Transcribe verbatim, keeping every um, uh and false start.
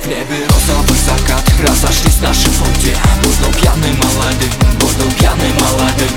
В небе розовый закат, разошлись наши пути. Буду пьяный молодым, буду пьяный молодым.